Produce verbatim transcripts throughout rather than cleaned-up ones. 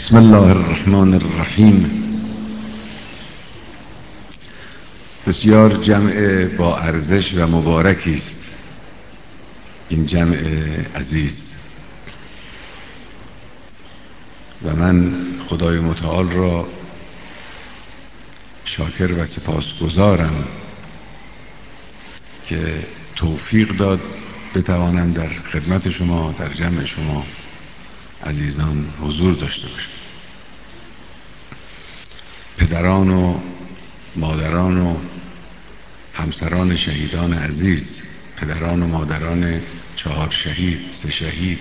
بسم الله الرحمن الرحیم. بسیار جمع با ارزش و مبارکی است این جمع عزیز و من خدای متعال را شاکر و سپاسگزارم که توفیق داد بتوانم در خدمت شما در جمع شما عزیزان حضور داشته باشم. پدران و مادران و همسران شهیدان عزیز، پدران و مادران چهار شهید، سه شهید،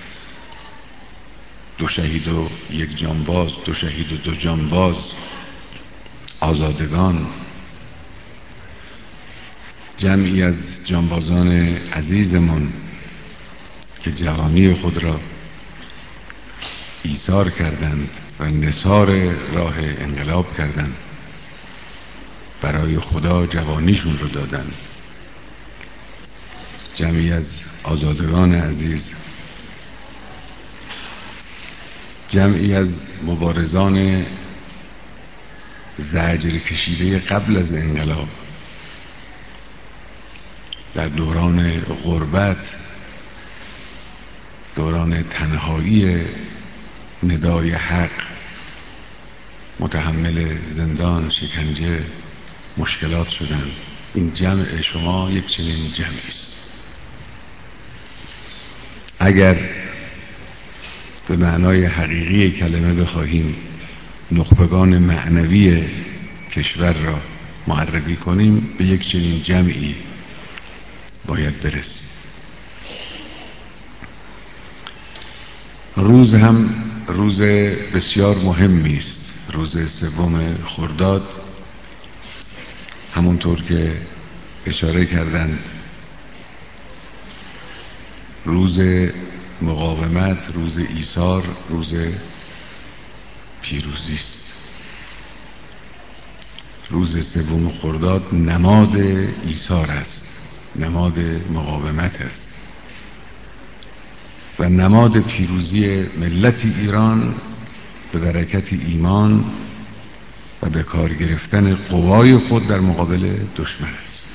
دو شهید و یک جانباز، دو شهید و دو جانباز، آزادگان، جمعی از جانبازان عزیزمان که جوانی خود را ایثار کردند و نثار راه انقلاب کردند، برای خدا جوانیشون رو دادند. جمعی از آزادگان عزیز، جمعی از مبارزان زجر کشیده قبل از انقلاب در دوران غربت، دوران تنهایی ندای حق، متحمل زندان، شکنجه، مشکلات شدن. این جمع شما یک چنین جمعی است. اگر به معنای حقیقی کلمه بخواهیم نخبگان معنوی کشور را معرفی کنیم، به یک چنین جمعی باید برسیم. روز هم روز بسیار مهمی است، روز سوم خرداد، همونطور که اشاره کردند روز مقاومت، روز ایثار، روز پیروزی است. روز سوم خرداد نماد ایثار است، نماد مقاومت است و نماد پیروزی ملت ایران به برکت ایمان و به کار گرفتن قوای خود در مقابل دشمن است.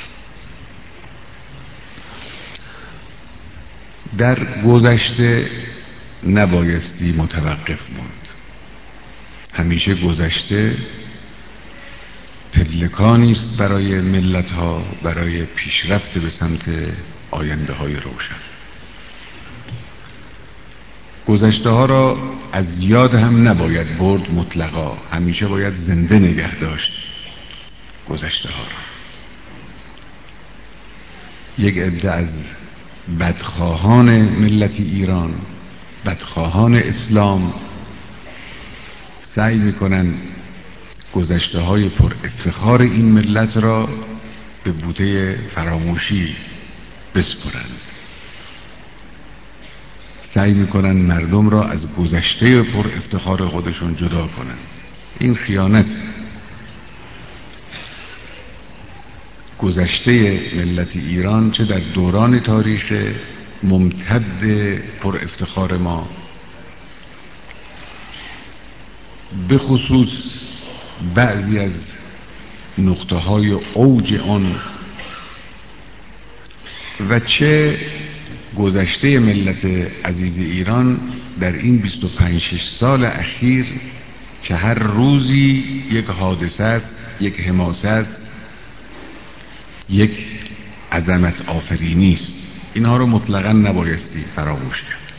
در گذشته نبایستی متوقف موند. همیشه گذشته پلکانی است برای ملت ها، برای پیشرفت به سمت آینده های روشن. گذشته ها را از یاد هم نباید برد مطلقا، همیشه باید زنده نگه داشت گذشته ها را. یک عده از بدخواهان ملت ایران، بدخواهان اسلام، سعی میکنن گذشته های پر افتخار این ملت را به بوته فراموشی بسپرند. سعی میکنن مردم را از گذشته پر افتخار خودشون جدا کنند. این خیانت. گذشته ملت ایران چه در دوران تاریخ ممتد پر افتخار ما، به خصوص بعضی از نقطه های اوج آن، و چه گذشته ملت عزیز ایران در این بیست و پنج شش سال اخیر که هر روزی یک حادثه است، یک حماسه است، یک عظمت آفرینی است. اینها رو مطلقاً نبایستی فراموش کرد.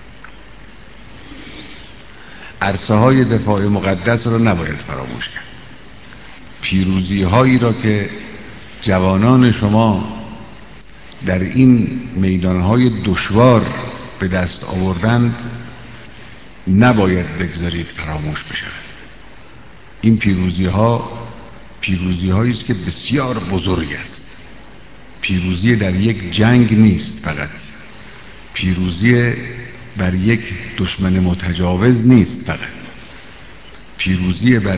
عرصه های دفاع مقدس رو نباید فراموش کرد. پیروزی هایی را که جوانان شما در این میدانهای دشوار به دست آوردند نباید بگذارید فراموش بشود. این پیروزی ها پیروزی هایی است که بسیار بزرگ است. پیروزی در یک جنگ نیست فقط، پیروزی بر یک دشمن متجاوز نیست فقط، پیروزی بر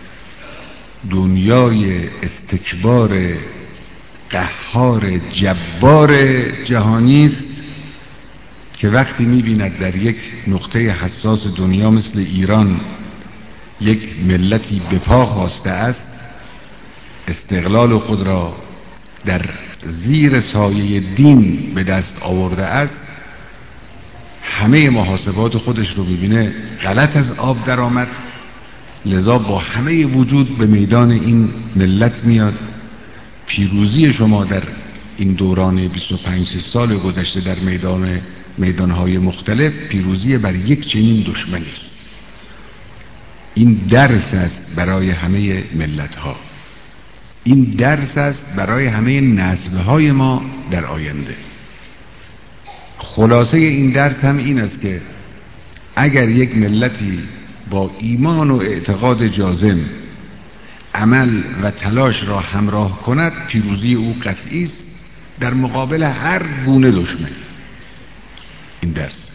دنیای استکبار قهار جبار جهانی است که وقتی می‌بیند در یک نقطه حساس دنیا مثل ایران یک ملتی به پا خاسته است، استقلال خود را در زیر سایه دین به دست آورده است، همه محاسبات خودش رو ببینه غلط از آب در آمد، لذا با همه وجود به میدان این ملت میاد. پیروزی شما در این دوران بیست و پنج سال گذشته در میدان میدانهای مختلف پیروزی بر یک چنین دشمنی است. این درس است برای همه ملت ها، این درس است برای همه نسل های ما در آینده. خلاصه این درس هم این است که اگر یک ملتی با ایمان و اعتقاد جازم عمل و تلاش را همراه کند، پیروزی او قطعی است در مقابل هر گونه دشمن. این درس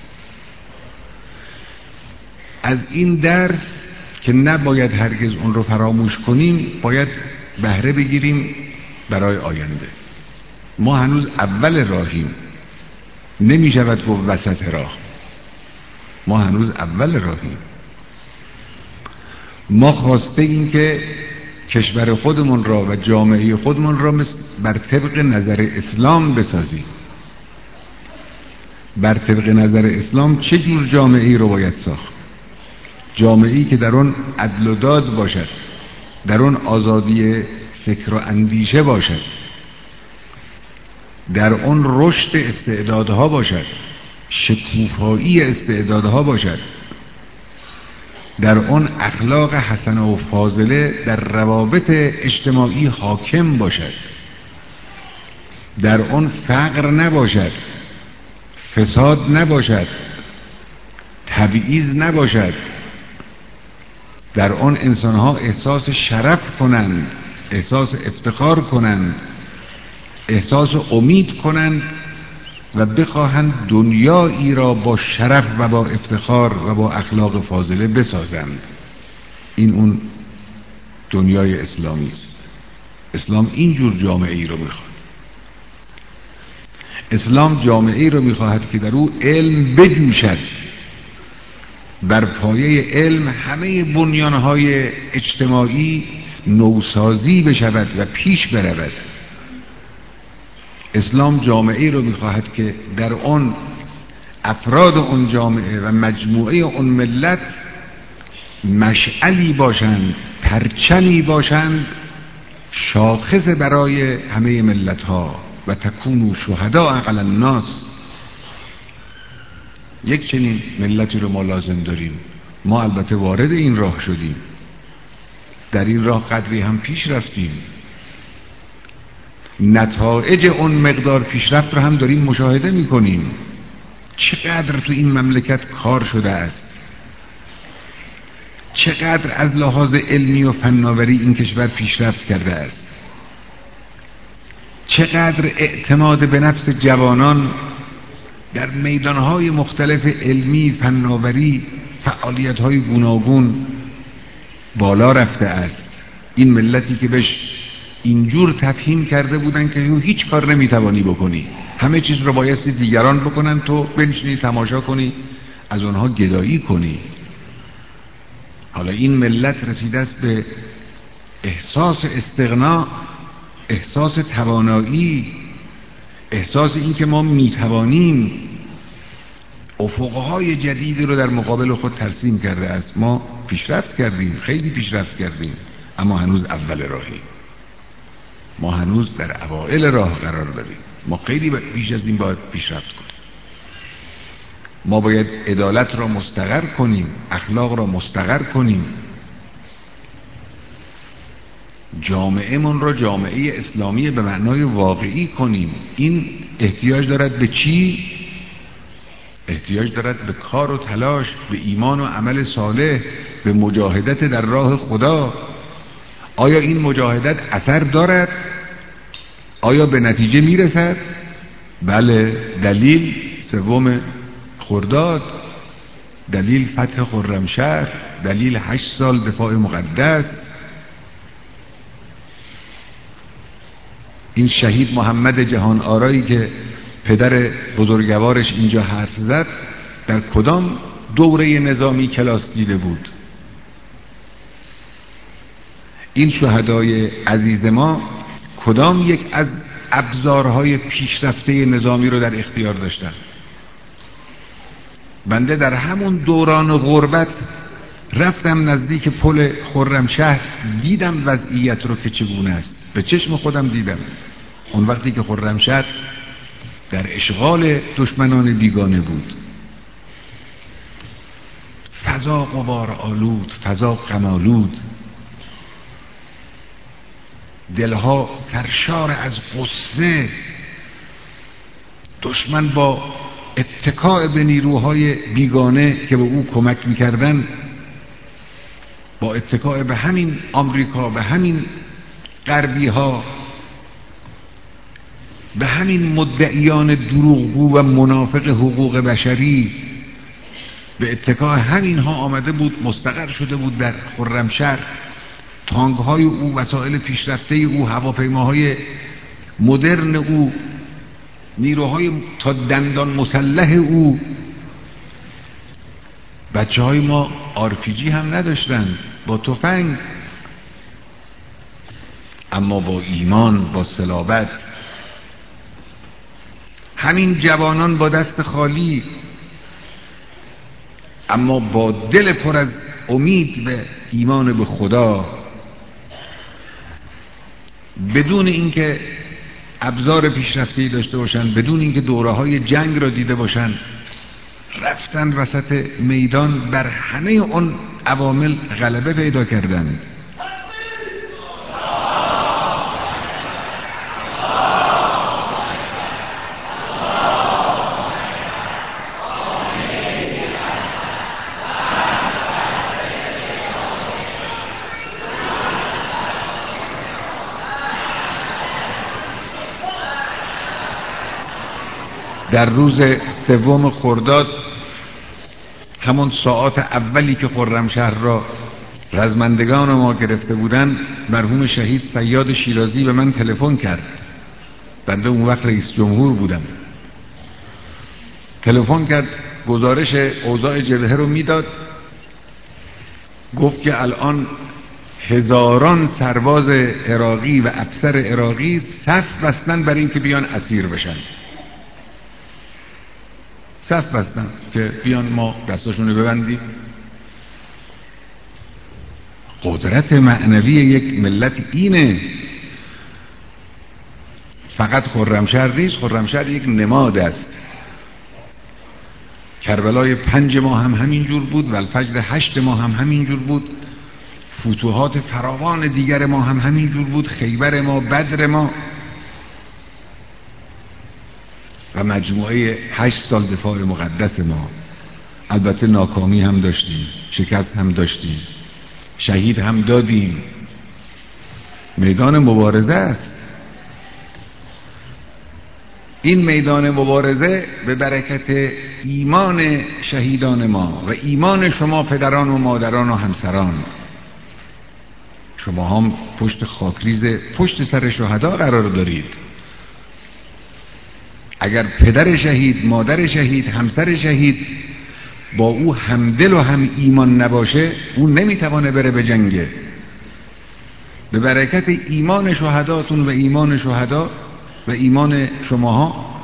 از این درس که نباید هرگز اون رو فراموش کنیم، باید بهره بگیریم برای آینده. ما هنوز اول راهیم، نمی شود گفت وسط راه، ما هنوز اول راهیم. ما خواسته این که کشور خودمون را و جامعه خودمون را بر طبق نظر اسلام بسازیم. بر طبق نظر اسلام چه جور جامعه ای رو باید ساخت؟ جامعه‌ای که در اون عدل و داد باشد، در اون آزادی فکر و اندیشه باشد، در اون رشد استعدادها باشد، شکوفایی استعدادها باشد، در اون اخلاق حسنه و فاضله در روابط اجتماعی حاکم باشد، در اون فقر نباشد، فساد نباشد، تبعیض نباشد، در اون انسانها احساس شرف کنند، احساس افتخار کنند، احساس امید کنند و بخواهند دنیایی را با شرف و با افتخار و با اخلاق فاضله بسازند. این اون دنیای اسلامی است. اسلام اینجور جامعه ای رو میخواد. اسلام جامعه ای رو میخواهد که در او علم بجوشد، بر پایه علم همه بنیانهای اجتماعی نوسازی بشود و پیش برود. اسلام جامعه ای رو میخواهد که در اون افراد اون جامعه و مجموعه اون ملت مشعلی باشند، پرچمی باشند، شاخص برای همه ملت ها و تکونوا شهداء علی الناس. یک چنین ملتی رو ما لازم داریم. ما البته وارد این راه شدیم، در این راه قدری هم پیش رفتیم، نتایج اون مقدار پیشرفت رو هم داریم مشاهده میکنیم. چقدر تو این مملکت کار شده است، چقدر از لحاظ علمی و فناوری این کشور پیشرفت کرده است، چقدر اعتماد به نفس جوانان در میدانهای مختلف علمی، فناوری، فعالیت‌های گوناگون بالا رفته است. این ملتی که بهش اینجور تفهیم کرده بودن که هیچ کار نمیتوانی بکنی، همه چیز رو بایستی دیگران بکنن، تو بنشینی تماشا کنی، از اونها گدایی کنی. حالا این ملت رسیده است به احساس استغنا، احساس توانایی، احساس این که ما میتوانیم، افقهای جدیدی رو در مقابل خود ترسیم کرده است. ما پیشرفت کردیم، خیلی پیشرفت کردیم، اما هنوز اول راهیم. ما هنوز در اوائل راه قرار داریم. ما خیلی بیش از این باید پیشرفت کنیم. ما باید عدالت را مستقر کنیم، اخلاق را مستقر کنیم، جامعه من را جامعه اسلامی به معنای واقعی کنیم. این احتیاج دارد به چی؟ احتیاج دارد به کار و تلاش، به ایمان و عمل صالح، به مجاهدت در راه خدا. آیا این مجاهدت اثر دارد؟ آیا به نتیجه میرسد؟ بله. دلیل سوم خرداد، دلیل فتح خرمشهر، دلیل هشت سال دفاع مقدس. این شهید محمد جهان آرایی که پدر بزرگوارش اینجا حرف زد، در کدام دوره نظامی کلاس دیده بود؟ این شهدای عزیز ما کدام یک از ابزارهای پیشرفته نظامی رو در اختیار داشتن؟ بنده در همون دوران غربت رفتم نزدیک پل خرمشهر، دیدم وضعیت رو که چگونه است، به چشم خودم دیدم. اون وقتی که خرمشهر در اشغال دشمنان بیگانه بود، فضا غبار آلود، فضا غم آلود، دلها سرشار از غصه، دشمن با اتکاء به نیروهای بیگانه که به او کمک میکردن، با اتکاء به همین آمریکا، به همین غربی ها، به همین مدعیان دروغگو و منافق حقوق بشری، به اتکاء همین ها آمده بود، مستقر شده بود در خرمشهر. تانک های او، وسایل پیشرفته او، هواپیماهای مدرن او، نیروهای تا دندان مسلح او. بچه های ما آر پی جی هم نداشتن، با تفنگ، اما با ایمان، با صلابت. همین جوانان با دست خالی، اما با دل پر از امید به ایمان به خدا، بدون اینکه ابزار پیشرفته‌ای داشته باشن، بدون اینکه دوره‌های جنگ را دیده باشن، رفتن وسط میدان، بر همه اون عوامل غلبه پیدا کردند. در روز سوم خرداد، همون ساعات اولی که خرمشهر را رزمندگان ما گرفته بودند، مرحوم شهید صیاد شیرازی به من تلفن کرد. بنده اون وقت رئیس جمهور بودم. تلفن کرد، گزارش اوضاع جبهه رو میداد. گفت که الان هزاران سرباز عراقی و افسر عراقی صف بستن برای اینکه بیان اسیر بشن. صف بستن که بیان ما دستاشون رو ببندیم. قدرت معنوی یک ملت اینه. فقط خرمشهر نیست، خرمشهر یک نماد است. کربلای پنج ما هم همین جور بود و الفجر هشت ما هم همین جور بود. فتوحات فراوان دیگر ما هم همین جور بود. خیبر ما، بدر ما و مجموعه هشت سال دفاع مقدس ما. البته ناکامی هم داشتیم، شکست هم داشتیم، شهید هم دادیم. میدان مبارزه است. این میدان مبارزه به برکت ایمان شهیدان ما و ایمان شما پدران و مادران و همسران، شما هم پشت خاکریز پشت سر شهدا قرار دارید. اگر پدر شهید، مادر شهید، همسر شهید با او همدل و هم ایمان نباشه، او نمیتوانه بره به جنگه. به برکت ایمان شهداتون و ایمان شهدا و ایمان شماها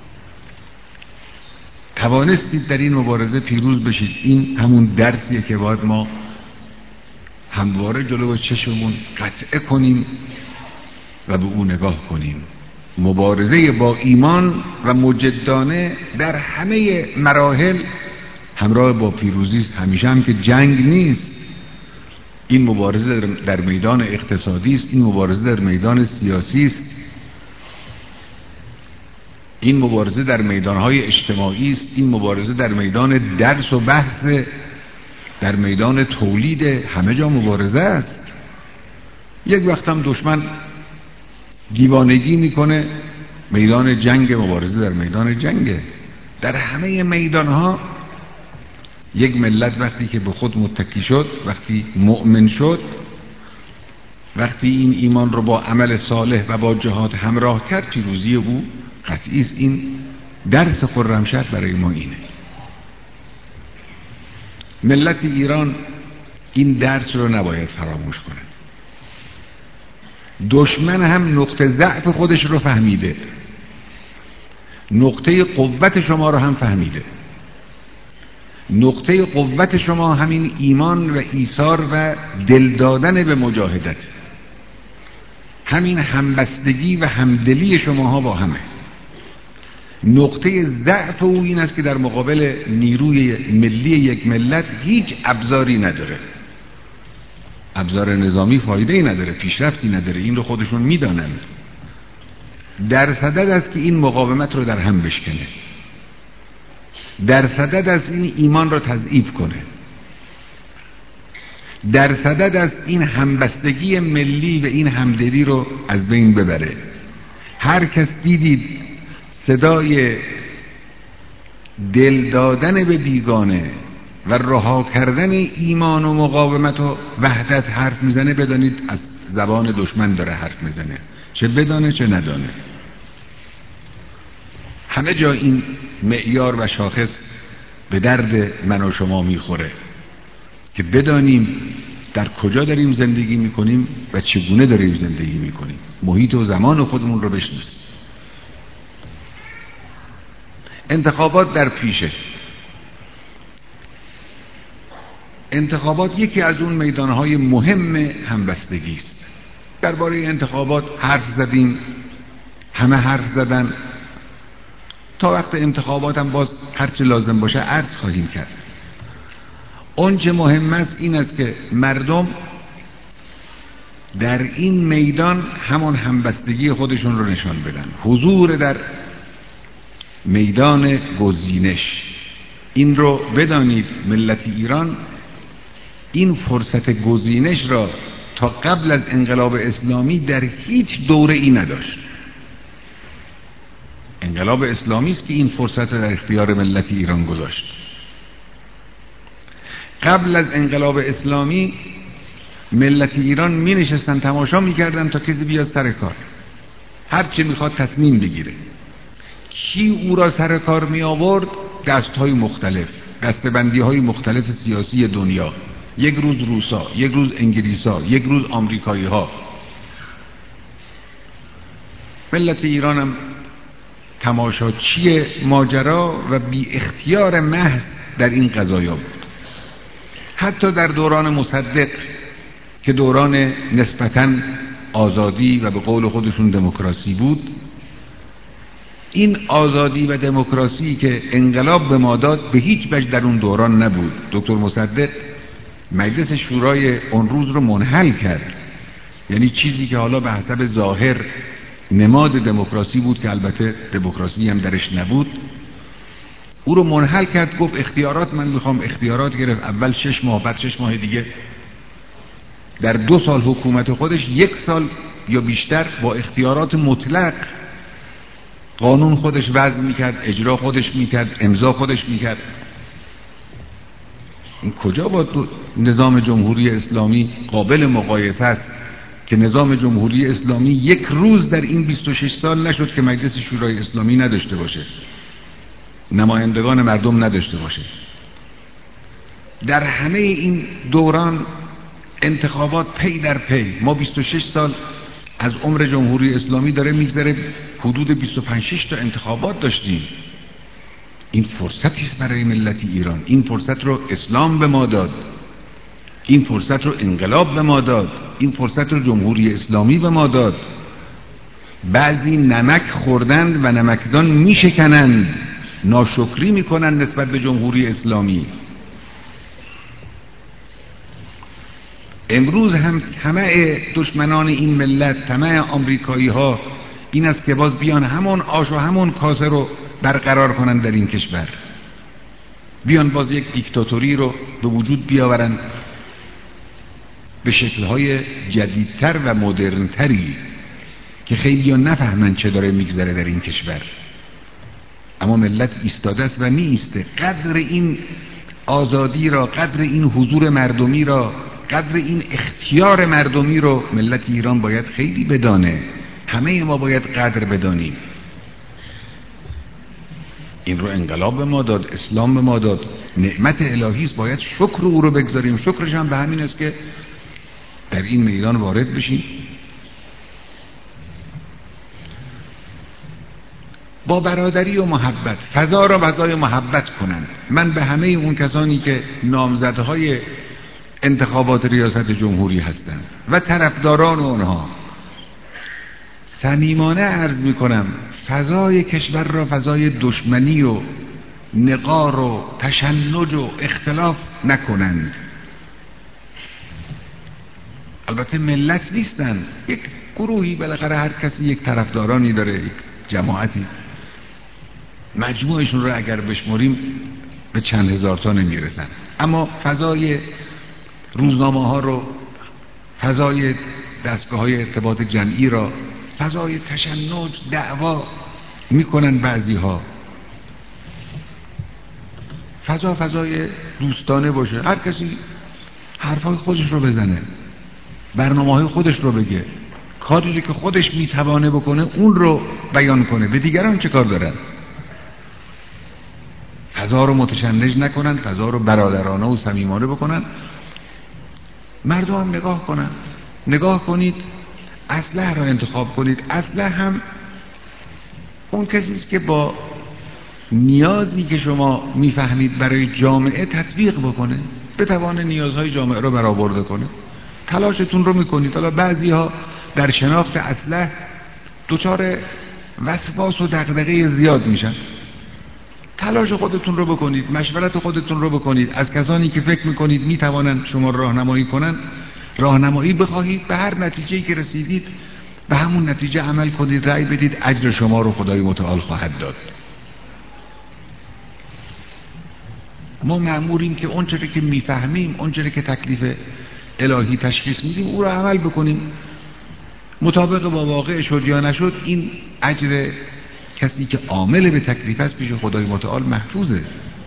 توانستید در این مبارزه پیروز بشید. این همون درسیه که باید ما همواره جلو چشممون قطعه کنیم و به او نگاه کنیم. مبارزه با ایمان و مجدانه در همه مراحل همراه با پیروزی است. همیشه هم که جنگ نیست. این مبارزه در میدان اقتصادی است، این مبارزه در میدان سیاسی است، این مبارزه در میدانهای اجتماعی است، این مبارزه در میدان درس و بحث، در میدان تولید، همه جا مبارزه است. یک وقت هم دشمن دیوانگی میکنه، میدان جنگ، مبارزه در میدان جنگه. در همه میدانها یک ملت وقتی که به خود متکی شد، وقتی مؤمن شد، وقتی این ایمان رو با عمل صالح و با جهاد همراه کرد، پیروزی او قطعی است. این درس خرمشهر برای ما اینه. ملت ایران این درس رو نباید فراموش کنه. دشمن هم نقطه ضعف خودش رو فهمیده، نقطه قوت شما رو هم فهمیده. نقطه قوت شما همین ایمان و ایثار و دل دادن به مجاهدت، همین همبستگی و همدلی شماها با همه. نقطه ضعف او این است که در مقابل نیروی ملی یک ملت هیچ ابزاری نداره، ابزار نظامی فایده‌ای نداره، پیشرفتی نداره، این رو خودشون میدانن. در صدد است که این مقاومت رو در هم بشکنه، در صدد است این ایمان رو تضعیف کنه، در صدد است این همبستگی ملی و این همدلی رو از بین ببره. هر کس دیدید صدای دل دادن به بیگانه و رها کردن ایمان و مقاومت و وحدت حرف میزنه، بدانید از زبان دشمن داره حرف میزنه، چه بدانه چه ندانه. همه جا این معیار و شاخص به درد من و شما میخوره که بدانیم در کجا داریم زندگی میکنیم و چگونه داریم زندگی میکنیم، محیط و زمان خودمون رو بشناسیم. انتخابات در پیشه. انتخابات یکی از اون میدانهای مهم همبستگی است. درباره انتخابات حرف زدیم، همه حرف زدن، تا وقت انتخابات هم باز هرچه لازم باشه عرض خواهیم کرد. اونچه مهم است این است که مردم در این میدان همان همبستگی خودشون رو نشان بدن. حضور در میدان گزینش، این رو بدانید ملت ایران این فرصت گزینش را تا قبل از انقلاب اسلامی در هیچ دوره ای نداشت. انقلاب اسلامی است که این فرصت در اختیار ملت ایران گذاشت. قبل از انقلاب اسلامی ملت ایران می نشستن تماشا می کردن تا کسی بیاد سر کار، هر چه می خواد تصمیم بگیره. کی او را سر کار می آورد؟ دست های مختلف، دستبندی های مختلف سیاسی دنیا. یک روز روسا، یک روز انگلیسا، یک روز آمریکایی ها. ملت ایران هم تماشاچی ماجرا و بی اختیار محض در این قضایا بود. حتی در دوران مصدق که دوران نسبتاً آزادی و به قول خودشون دموکراسی بود، این آزادی و دموکراسی که انقلاب به ما داد به هیچ وجه در اون دوران نبود. دکتر مصدق مجلس شورای اون روز رو منحل کرد، یعنی چیزی که حالا به حسب ظاهر نماد دموکراسی بود که البته دموکراسی هم درش نبود، او رو منحل کرد. گفت اختیارات من میخوام، اختیارات گرفت. اول شش ماه، بعد شش ماه دیگه. در دو سال حکومت خودش یک سال یا بیشتر با اختیارات مطلق قانون خودش وضع میکرد، اجرا خودش میکرد، امضا خودش میکرد. این کجا با نظام جمهوری اسلامی قابل مقایسه است که نظام جمهوری اسلامی یک روز در این بیست و شش سال نشد که مجلس شورای اسلامی نداشته باشه، نمایندگان مردم نداشته باشه. در همه این دوران انتخابات پی در پی. ما بیست و شش سال از عمر جمهوری اسلامی داره میگذره، حدود بیست و پنج شش تا انتخابات داشتیم. این فرصتی است برای ملت ایران. این فرصت رو اسلام به ما داد، این فرصت رو انقلاب به ما داد، این فرصت رو جمهوری اسلامی به ما داد. بعضی نمک خوردند و نمکدان میشکنند، ناشکری میکنند نسبت به جمهوری اسلامی. امروز هم همه دشمنان این ملت، همه آمریکایی ها این است که باز بیان همون آش و همون کاسه رو برقرار کنن در این کشور، بیان باز یک دیکتاتوری رو به وجود بیاورن به شکل‌های جدیدتر و مدرنتری که خیلی ها نفهمن چه داره میگذره در این کشور. اما ملت ایستاده است و می ایسته. قدر این آزادی را، قدر این حضور مردمی را، قدر این اختیار مردمی رو ملت ایران باید خیلی بدانه. همه ما باید قدر بدانیم. این رو انقلاب به ما داد، اسلام به ما داد، نعمت الهی است، باید شکر او رو بگذاریم. شکرش هم به همین است که در این میدان وارد بشیم، با برادری و محبت فضا را فضای محبت کنند. من به همه اون کسانی که نامزدهای انتخابات ریاست جمهوری هستند و طرفداران اونها صمیمانه عرض میکنم فضای کشور را فضای دشمنی و نقار و تشنج و اختلاف نکنند. البته ملت نیستن، یک گروهی بالاخره هر کسی یک طرفدارانی داره، یک جماعتی، مجموعشون رو اگر بشمریم به چند هزار تا نمیرسن، اما فضای روزنامه ها رو، فضای دستگاه های ارتباط جمعی را فضای تشنج دعوا میکنن بعضی ها. فضا فضای دوستانه باشه، هر کسی حرفای خودش رو بزنه، برنامه های خودش رو بگه، کاری که خودش میتوانه بکنه اون رو بیان کنه، به دیگران چه کار دارن؟ فضا رو متشنج نکنن، فضا رو برادرانه و صمیمانه بکنن، مردم هم نگاه کنن. نگاه کنید، اسلحه را انتخاب کنید. اسلحه هم اون کسی است که با نیازی که شما میفهمید برای جامعه تطبیق بکنه، بتوان نیازهای جامعه رو برآورده کنه. تلاشتون رو میکنید. حالا بعضی ها در شناخت اسلحه دچار وسواس و دغدغه زیاد میشن. تلاش خودتون رو بکنید، مشورت خودتون رو بکنید، از کسانی که فکر میکنید میتوانند شما راهنمایی کنن راهنمایی بخواهید، به هر نتیجه‌ای که رسیدید به همون نتیجه عمل کنید، رأی بدید، اجر شما رو خدای متعال خواهد داد. ما مأموریم که اون چیزی که میفهمیم، اون چیزی که تکلیف الهی تشخیص میدیم او رو عمل بکنیم. مطابق با واقع شد یا نشد، این اجر کسی که عامل به تکلیف است پیش خدای متعال محفوظه.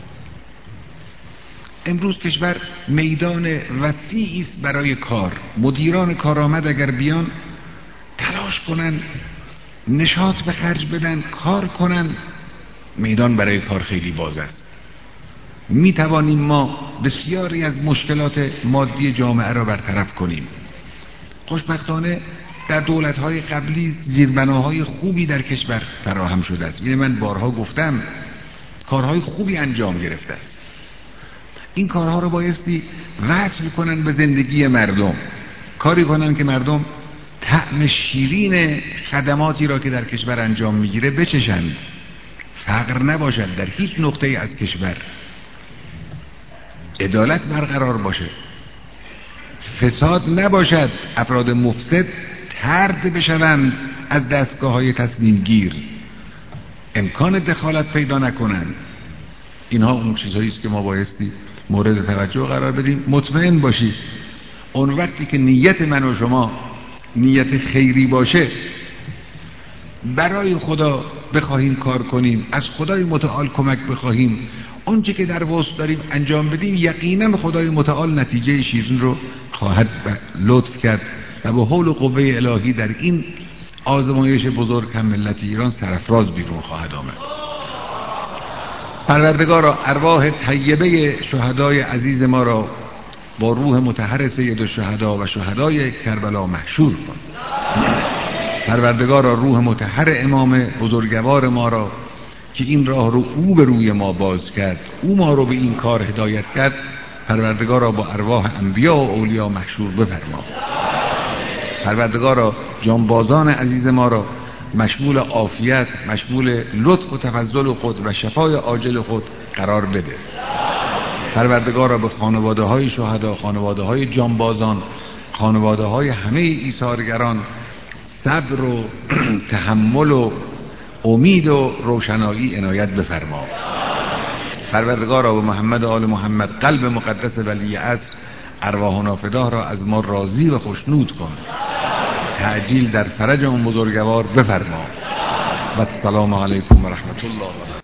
امروز کشور میدان وسیعی است برای کار. مدیران کارآمد اگر بیان تلاش کنن، نشاط به خرج بدن، کار کنن، میدان برای کار خیلی باز است. می توانیم ما بسیاری از مشکلات مادی جامعه را برطرف کنیم. خوشبختانه در دولت‌های قبلی زیربناهای خوبی در کشور فراهم شده است. یعنی من بارها گفتم کارهای خوبی انجام گرفته است. این کارها رو بایستی وصل کنن به زندگی مردم، کاری کنن که مردم طعم شیرین خدماتی را که در کشور انجام میگیره بچشند، فقر نباشد در هیچ نقطه‌ای از کشور، عدالت برقرار باشه، فساد نباشد، افراد مفسد طرد بشوند از دستگاه‌های تصمیم گیر، امکان دخالت پیدا نکنند. اینها اون چیزهایی است که ما بایستی مورد توجه قرار بدیم. مطمئن باشید اون وقتی که نیت من و شما نیت خیری باشه، برای خدا بخواهیم کار کنیم، از خدای متعال کمک بخواهیم، اونچه که در وسط داریم انجام بدیم، یقینا خدای متعال نتیجه شیرین رو خواهد لطف کرد و به حول و قوه الهی در این آزمایش بزرگ هم ملت ایران سرفراز بیرون خواهد آمد. پروردگارا ارواح طیبه شهدای عزیز ما را با روح مطهر سید الشهدا و شهدای کربلا محشور کن. پروردگارا روح مطهر امام بزرگوار ما را که این راه رو او به روی ما باز کرد، او ما رو به این کار هدایت کرد، پروردگارا با ارواح انبیا و اولیا محشور بفرما. پروردگارا جانبازان عزیز ما را مشمول عافیت، مشمول لطف و تفضل خود و شفای عاجل خود قرار بده. پروردگارا به خانواده های شهدا، خانواده های جانبازان، خانواده های همه ایثارگران صبر و تحمل و امید و روشنایی عنایت بفرما. پروردگارا به محمد و آل محمد قلب مقدس ولی عصر ارواح نافداه را از ما راضی و خوشنود کن. تعجیل در فرج اون بزرگوار بفرما. و السلام علیکم و رحمت الله و